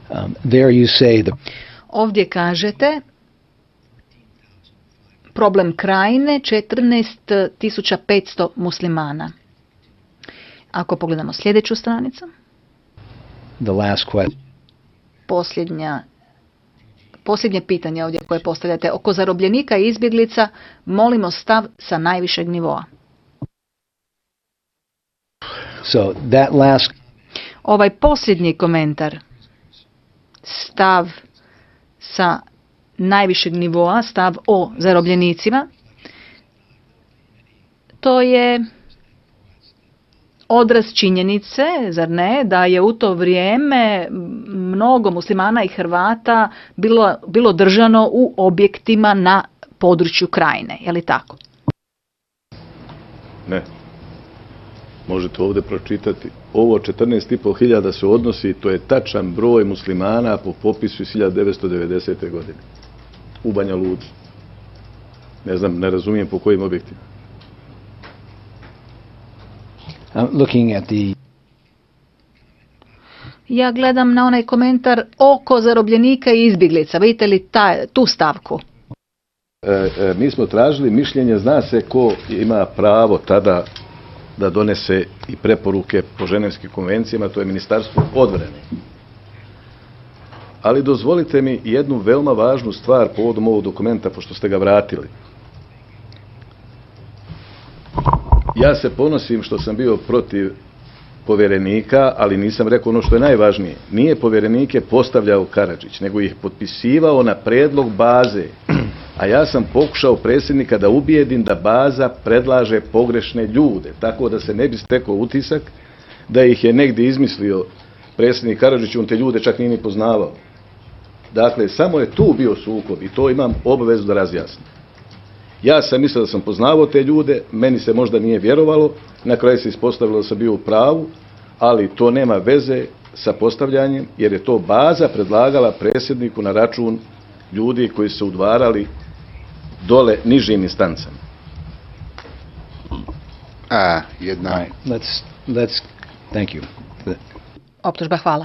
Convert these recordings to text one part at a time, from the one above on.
There you say the... Ovdje kažete problem Krajine 14.500 muslimana. Ako pogledamo sljedeću stranicu. The last question. Posljednje pitanje ovdje koje postavljate. Oko zarobljenika i izbjeglica molimo stav sa najvišeg nivoa. So that last... Ovaj posljednji komentar, stav sa najvišeg nivoa, stav o zarobljenicima, to je odraz činjenice, zar ne, da je u to vrijeme mnogo muslimana i Hrvata bilo držano u objektima na području Krajine, je li tako? Ne. Možete ovdje pročitati. Ovo 14.500 se odnosi, to je tačan broj muslimana po popisu iz 1990. godine. U Banja Luci. Ne znam, ne razumijem po kojim objektima. Looking at the... Ja gledam na onaj komentar oko zarobljenika i izbjeglica. Vidite li tu stavku? Mi smo tražili mišljenje, zna se ko ima pravo tada da donese i preporuke po ženevskim konvencijama, to je Ministarstvo odbrane. Ali dozvolite mi jednu veoma važnu stvar povodom ovog dokumenta, pošto ste ga vratili. Ja se ponosim što sam bio protiv povjerenika, ali nisam rekao ono što je najvažnije. Nije povjerenike postavljao Karadžić, nego ih potpisivao na predlog baze. A ja sam pokušao predsjednika da ubijedim da baza predlaže pogrešne ljude, tako da se ne bi stekao utisak da ih je negdje izmislio predsjednik Karadžić, on te ljude čak nije ni poznavao. Dakle, samo je tu bio sukob i to imam obavezu da razjasnim. Ja sam mislio da sam poznavao te ljude, meni se možda nije vjerovalo, na kraju se ispostavilo da sam bio u pravu, ali to nema veze sa postavljanjem, jer je to baza predlagala predsjedniku na račun ljudi koji su udvarali dole nižim instancama. Jedna... Let's, thank you. Optužba, hvala.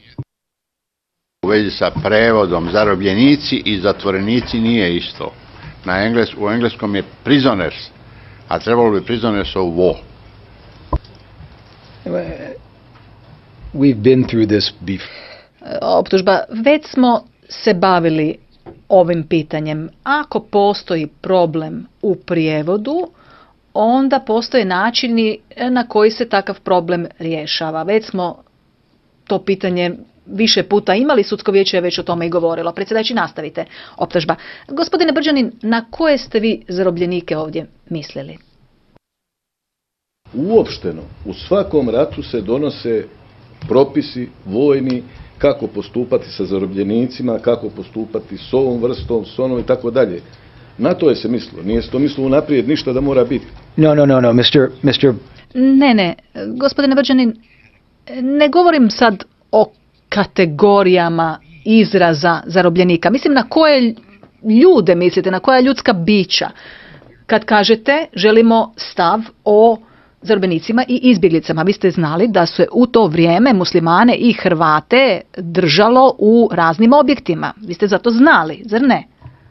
U vezi sa prevodom zarobljenici i zatvorenici nije isto. U engleskom je prisoners, a trebalo bi prisoners of war. We've been through this before. Optužba, već smo se bavili ovim pitanjem. Ako postoji problem u prijevodu, onda postoje načini na koji se takav problem rješava. Već smo to pitanje više puta imali, sudsko vijeće je već o tome i govorilo. Predsjedavajući, nastavite. Optužba. Gospodine Brđanin, na koje ste vi zarobljenike ovdje mislili? Uopšteno, u svakom ratu se donose propisi vojni, kako postupati sa zarobljenicima, kako postupati s ovom vrstom, s onom i tako dalje. Na to je se mislilo. Nije se to mislilo unaprijed ništa da mora biti. No, Mr. Ne, gospodine Brđanin, ne govorim sad o kategorijama izraza zarobljenika. Mislim na koje ljude mislite, na koja ljudska bića. Kad kažete želimo stav o zarobljenicima i izbjeglicama, vi ste znali da su u to vrijeme muslimane i Hrvate držalo u raznim objektima. Vi ste za to znali, zar ne?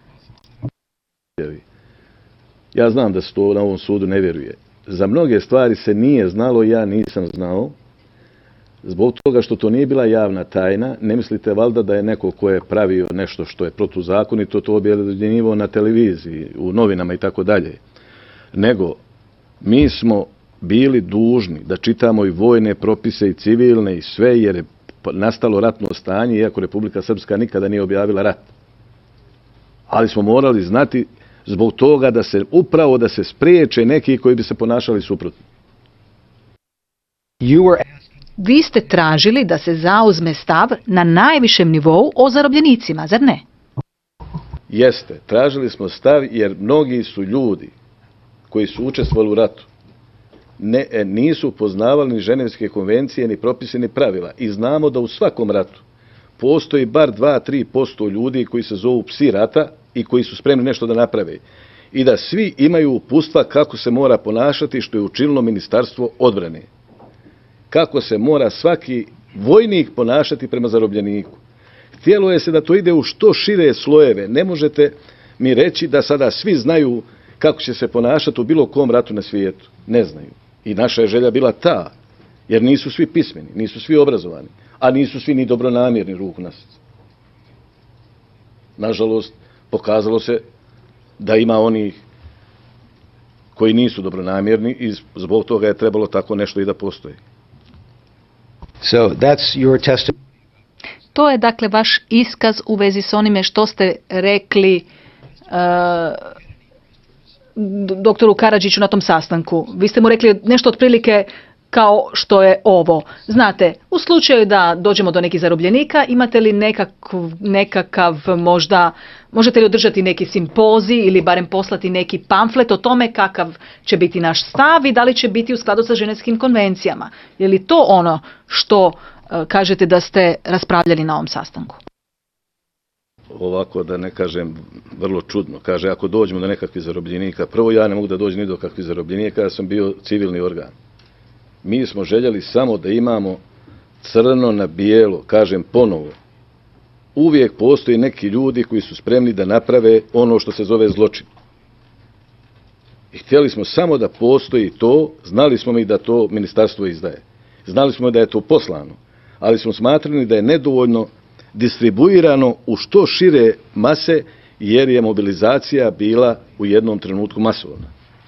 Ja znam da se to na ovom sudu ne vjeruje. Za mnoge stvari se nije znalo, ja nisam znao. Zbog toga što to nije bila javna tajna, ne mislite valjda da je neko ko je pravio nešto što je protuzakonito, to objavljivao na televiziji, u novinama i tako dalje. Nego, mi smo bili dužni da čitamo i vojne propise i civilne i sve, jer je nastalo ratno stanje, iako Republika Srpska nikada nije objavila rat. Ali smo morali znati zbog toga upravo da se spriječe neki koji bi se ponašali suprotno. Vi ste tražili da se zauzme stav na najvišem nivou o zarobljenicima, zar ne? Jeste, tražili smo stav jer mnogi su ljudi koji su učestvovali u ratu nisu poznavali ni ženevske konvencije, ni propise, ni pravila. I znamo da u svakom ratu postoji bar 2-3% ljudi koji se zovu psi rata i koji su spremni nešto da naprave. I da svi imaju uputstva kako se mora ponašati, što je učinilo Ministarstvo odbrane. Kako se mora svaki vojnik ponašati prema zarobljeniku. Htjelo je se da to ide u što šire slojeve. Ne možete mi reći da sada svi znaju kako će se ponašati u bilo kom ratu na svijetu. Ne znaju. I naša je želja bila ta, jer nisu svi pismeni, nisu svi obrazovani, a nisu svi ni dobronamjerni, ruku na srce. Nažalost, pokazalo se da ima onih koji nisu dobronamjerni i zbog toga je trebalo tako nešto i da postoji. So that's your testimony. To je dakle vaš iskaz u vezi s onime što ste rekli doktoru Karadžiću na tom sastanku. Vi ste mu rekli nešto otprilike kao što je ovo. Znate, u slučaju da dođemo do nekih zarobljenika, imate li nekakav možda, možete li održati neki simpozij ili barem poslati neki pamflet o tome kakav će biti naš stav i da li će biti u skladu sa ženevskim konvencijama? Je li to ono što kažete da ste raspravljali na ovom sastanku? Ovako da ne kažem vrlo čudno. Kaže, ako dođemo do nekakvih zarobljenika, prvo ja ne mogu da dođem ni do kakvih zarobljenika, ja sam bio civilni organ. Mi smo željeli samo da imamo crno na bijelo, kažem ponovo. Uvijek postoji neki ljudi koji su spremni da naprave ono što se zove zločin. I htjeli smo samo da postoji to, znali smo mi da to ministarstvo izdaje. Znali smo da je to poslano, ali smo smatrali da je nedovoljno distribuirano u što šire mase, jer je mobilizacija bila u jednom trenutku masovna.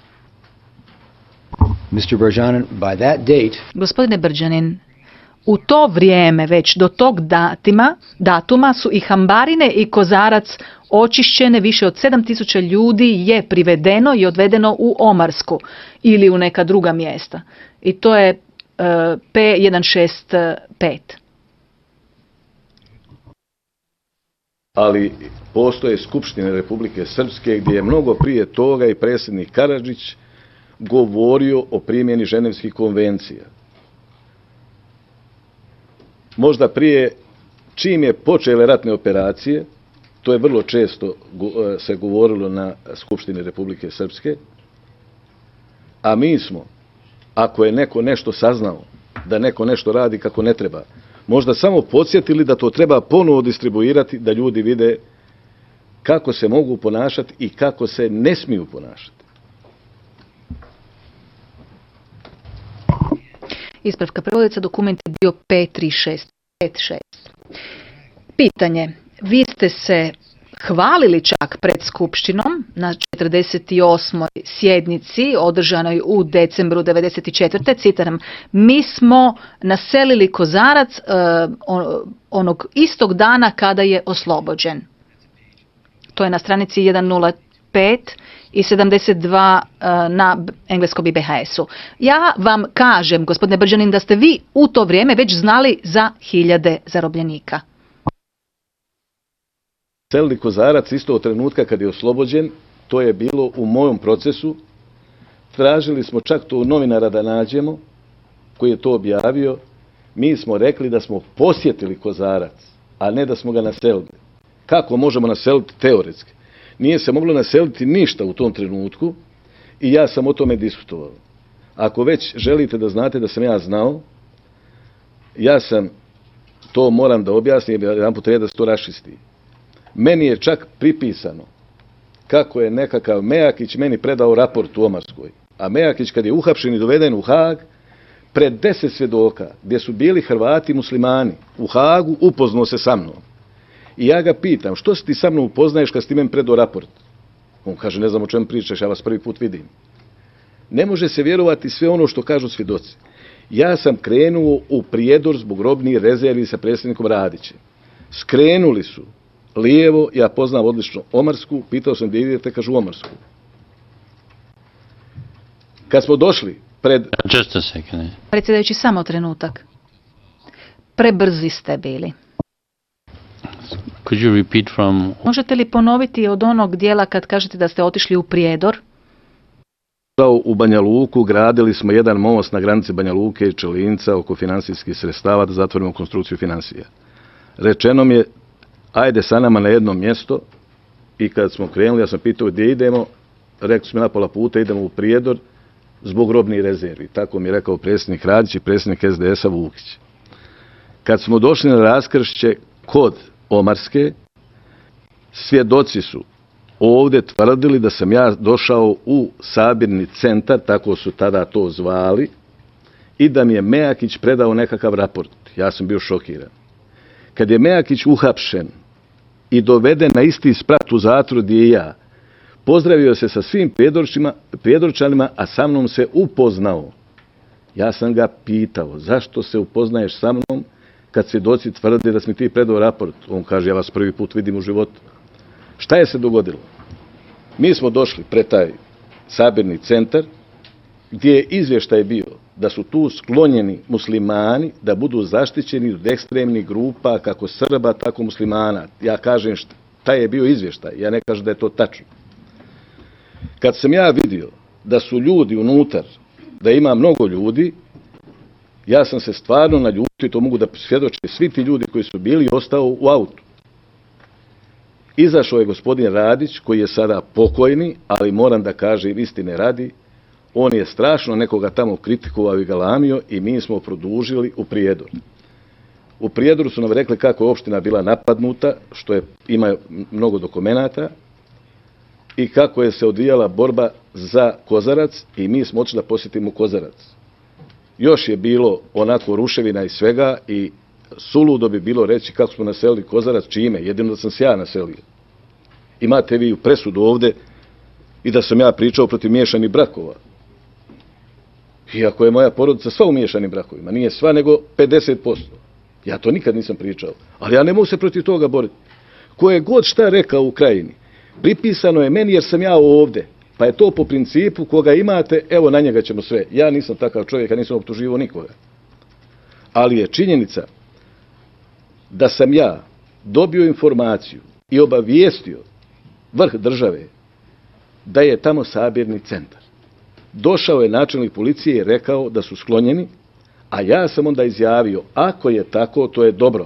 Mr. Barjanin, by that date, Gospodine Brđanin, u to vrijeme, već do tog datuma su i Hambarine i Kozarac očišćene, više od 7000 ljudi je privedeno i odvedeno u Omarsku ili u neka druga mjesta. I to je P165. Ali postoje skupštine Republike Srpske gdje je mnogo prije toga i predsjednik Karadžić govorio o primjeni ženevskih konvencija. Možda prije, čim je počele ratne operacije, to je vrlo često se govorilo na Skupštini Republike Srpske, a mi smo, ako je neko nešto saznao, da neko nešto radi kako ne treba, možda samo podsjetili da to treba ponovo distribuirati, da ljudi vide kako se mogu ponašati i kako se ne smiju ponašati. Ispravka prevoditeljica, dokument je bio P3656. Pitanje. Vi ste se hvalili čak pred Skupštinom na 48. sjednici održanoj u decembru 1994. Citaram, mi smo naselili Kozarac onog istog dana kada je oslobođen. To je na stranici 105 i 72 na engleskom IBHS-u. Ja vam kažem, gospodine Brđanin, da ste vi u to vrijeme već znali za 1000 zarobljenika. Naselili Kozarac isto od trenutka kad je oslobođen, to je bilo u mojom procesu. Tražili smo čak to novinara da nađemo, koji je to objavio. Mi smo rekli da smo posjetili Kozarac, a ne da smo ga naselili. Kako možemo naseliti teoretski? Nije se moglo naseliti ništa u tom trenutku i ja sam o tome diskutovao. Ako već želite da znate da sam ja znao, ja sam, to moram da objasnim, jedan put treba da se to raščisti. Meni je čak pripisano kako je nekakav Mejakić meni predao raport u Omarskoj. A Mejakić kad je uhapšen i doveden u Haag, pred 10 svjedoka, gdje su bili Hrvati muslimani, u Haagu upoznao se sa mnom. I ja ga pitam, što se ti sa mnom upoznaješ kad si ti meni predao raport? On kaže, ne znam o čemu pričaš, ja vas prvi put vidim. Ne može se vjerovati sve ono što kažu svjedoci. Ja sam krenuo u Prijedor zbog robnih rezervi sa predsjednikom Radićem. Skrenuli su lijevo, ja poznam odlično Omarsku, pitao sam gdje idete, kažu Omarsku. Kad smo došli pred... Just a second. Predsjedajući, samo trenutak. Prebrzi ste bili. Could you repeat from... Možete li ponoviti od onog dijela kad kažete da ste otišli u Prijedor? U Banja Luku gradili smo jedan most na granici Banja Luke i Čelinca oko financijskih sredstava da zatvorimo konstrukciju financija. Rečeno mi je, ajde sa nama na jedno mjesto i kad smo krenuli, ja sam pitao gdje idemo, rekli su mi na pola puta idemo u Prijedor zbog robnih rezervi. Tako mi je rekao predsjednik Radić i predsjednik SDS-a Vukić. Kad smo došli na raskršće kod Omarske, svjedoci su ovdje tvrdili da sam ja došao u sabirni centar, tako su tada to zvali, i da mi je Mejakić predao nekakav raport. Ja sam bio šokiran. Kad je Mejakić uhapšen i doveden na isti sprat u zatvor gdje i ja, pozdravio se sa svim prijedorčanima, a sa mnom se upoznao. Ja sam ga pitao, zašto se upoznaješ sa mnom kad svjedoci tvrde da si mi ti predao raport? On kaže, ja vas prvi put vidim u životu. Šta je se dogodilo? Mi smo došli pred taj sabirni centar, gdje je izvještaj bio da su tu sklonjeni muslimani da budu zaštićeni od ekstremnih grupa, kako Srba, tako muslimana. Ja kažem šta je bio izvještaj, ja ne kažem da je to tačno. Kad sam ja vidio da su ljudi unutar, da ima mnogo ljudi, ja sam se stvarno naljutio, to mogu da svjedoče svi ti ljudi koji su bili, ostao u autu. Izašao je gospodin Radić, koji je sada pokojni, ali moram da kažem istine radi, on je strašno nekoga tamo kritikovao i galamio i mi smo produžili u Prijedor. U Prijedoru su nam rekli kako je opština bila napadnuta, što ima mnogo dokumenata, i kako je se odvijala borba za Kozarac i mi smo otišli da posjetimo Kozarac. Još je bilo onako ruševina i svega i suludo bi bilo reći kako smo naselili Kozarac, čime, jedino da sam se ja naselio. Imate vi u presudu ovdje i da sam ja pričao protiv miješanih brakova. Iako je moja porodica sva u miješanim brakovima, nije sva nego 50%. Ja to nikad nisam pričao, ali ja ne mogu se protiv toga boriti. Ko je god šta rekao u Krajini, pripisano je meni jer sam ja ovdje, pa je to po principu koga imate, evo na njega ćemo sve. Ja nisam takav čovjek, ja nisam optuživao nikoga. Ali je činjenica da sam ja dobio informaciju i obavijestio vrh države da je tamo sabirni centar. Došao je načelnik policije i rekao da su sklonjeni, a ja sam onda izjavio, ako je tako, to je dobro.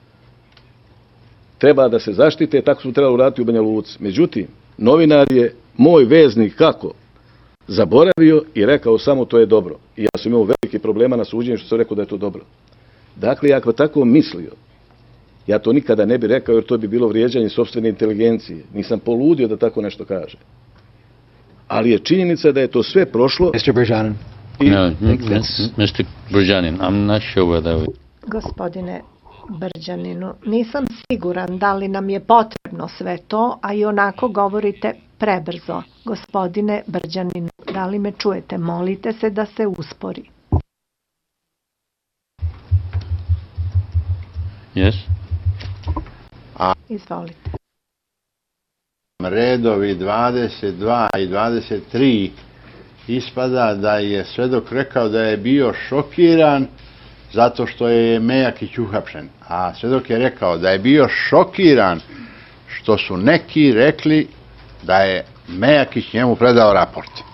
Treba da se zaštite, tako smo trebali uraditi u Banja Luci. Međutim, novinar je moj veznik kako zaboravio i rekao samo to je dobro. I ja sam imao velike problema na suđenju što sam rekao da je to dobro. Dakle, ako tako mislio, ja to nikada ne bi rekao jer to bi bilo vrijeđanje sopstvene inteligencije. Nisam poludio da tako nešto kaže. Ali je činjenica da je to sve prošlo. Mr. Brjanin. No, Mr. Brjanin, I'm not sure whether Gospodine Brđaninu, nisam siguran da li nam je potrebno sve to, a i onako govorite prebrzo. Gospodine Brđaninu, da li me čujete? Molite se da se uspori. Yes? Izvolite. Redovi 22 i 23 ispada da je svedok rekao da je bio šokiran zato što je Mejakić uhapšen. A svedok je rekao da je bio šokiran što su neki rekli da je Mejakić njemu predao raport.